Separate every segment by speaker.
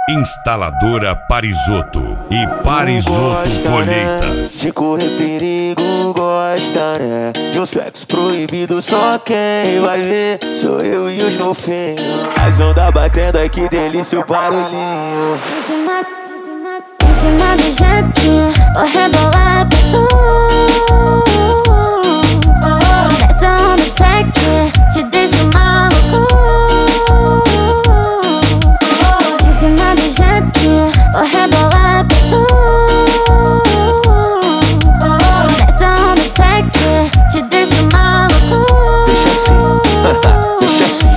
Speaker 1: Instaladora Parisotto e Parisotto Colheitas.
Speaker 2: De correr perigo gosta, né? De um sexo proibido só quem vai ver sou eu e os golfinhos. As ondas batendo, ai que delícia o barulhinho.
Speaker 3: Em cima do jet ski, vou rebolar pra tu. Essa onda sexy te deixa maluco. Em cima do jet ski, vou rebolar pra tu. Essa onda sexy te deixa maluco.
Speaker 2: Deixa assim, deixa assim.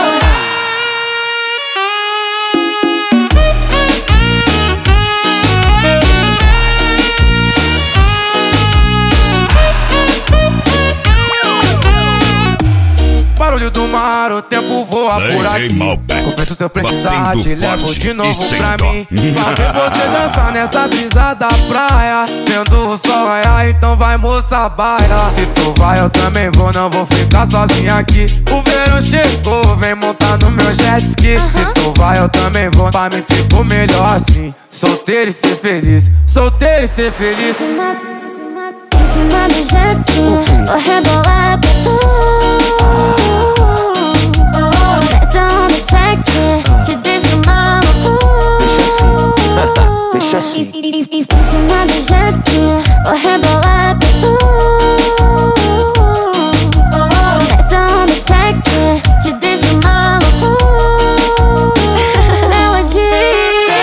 Speaker 4: Barulho do mar, o tempo voa por aqui. Confesso se eu precisar, te levo de novo pra mim. Pra ver você dançar nessa brisa da praia, vendo o sol raiar, então vai moça, baila. Se tu vai eu também vou, não vou ficar sozinha aqui. O verão chegou, vem montar no meu jet ski. Se tu vai eu também vou, pra mim ficou melhor assim. Solteiro e ser feliz, solteiro e ser feliz.
Speaker 3: Em cima do jet ski, vou rebolar pra tu. Essa onda sexy te deixa maluco.
Speaker 2: Deixa assim,
Speaker 3: Em cima do jet ski, vou rebolar pra tu. Essa onda sexy te deixa maluco. Melodia,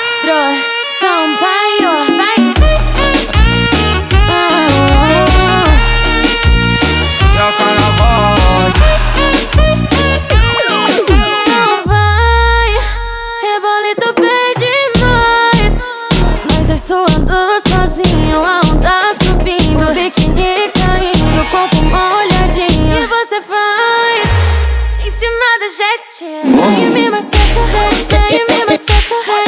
Speaker 3: Sampaio, vai.
Speaker 4: É o carnaval.
Speaker 3: Não vai, rebolito bem demais. Mas eu suando sozinho, a onda subindo, biquíni caindo, corpo molhadinho. E você faz em cima do jet. Vem me maceta, vem me maceta.